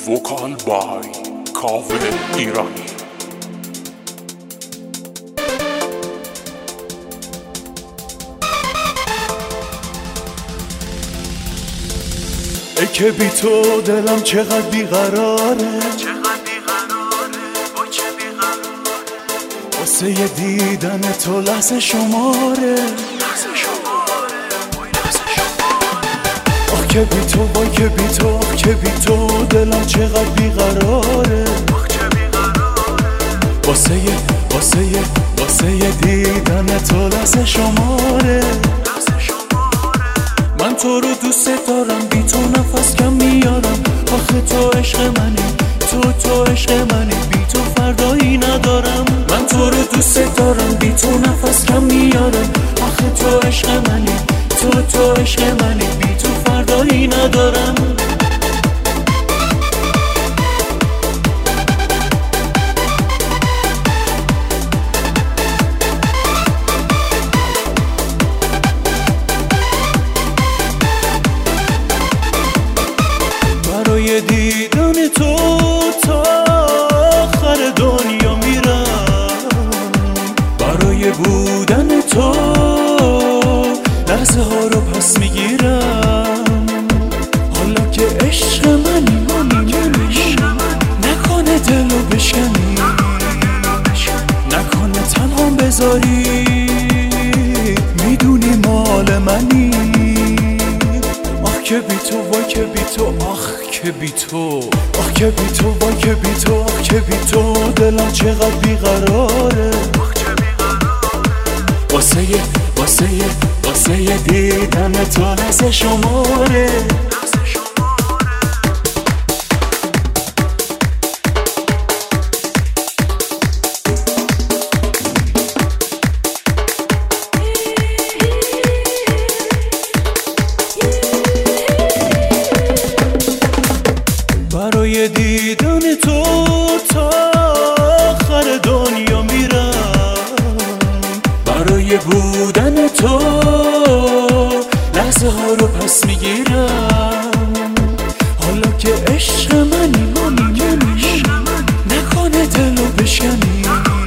وکال بای کاوه ایرانی. ای که بی تو دلم چقدر بیقراره، واسه یه دیدن تو لحظه شماره. آخ که بی تو، وای که بی تو، آخ که بی تو دلم چقدر بیقراره، واسه یه دیدن تو لحظه شماره. من تو رو دوست دارم، بی تو نفس کم میارم. آخه تو عشق منی، تو عشق منی، بی تو فردایی ندارم. من تو رو دوست دارم، بی تو نفس کم میارم. آخه تو عشق منی، تو عشق منی، بی تو فردایی ندارم. برای دیدن تو تا آخر دنیا میرم، برای بودن تو لحظه ها رو پس میگیرم. حالا که عشق منی، نکنه دلو بشکنی، نکنه تنها بذاری، میدونی مال منی. آخ که بی تو، وای که بی تو، آخ که بی تو، آخ که بی تو، وای که بی تو، آخ که بی تو دلم چقدر بیقراره، واسه یه دیدن تو لحظه شماره. برای دیدن تو تا آخر دنیا میرم، برای بودن تو لحظه ها رو پس میگیرم. حالا که عشق منی، نکنه دلو بشکنی،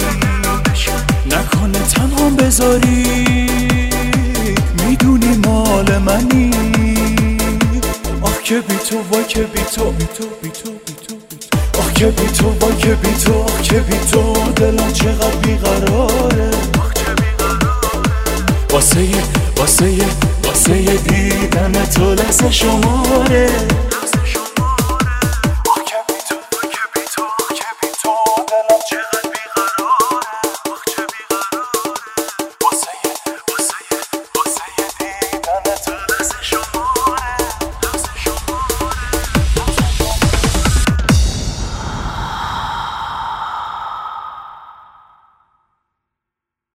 نکنه تنها بذاری، میدونی مال منی. آخ که بی تو، وای که بی تو، آخ که بی تو، وای که بی تو، آخ که بی تو دلم چقدر بیقراره، واسه یه دیدن تو لحظه شماره.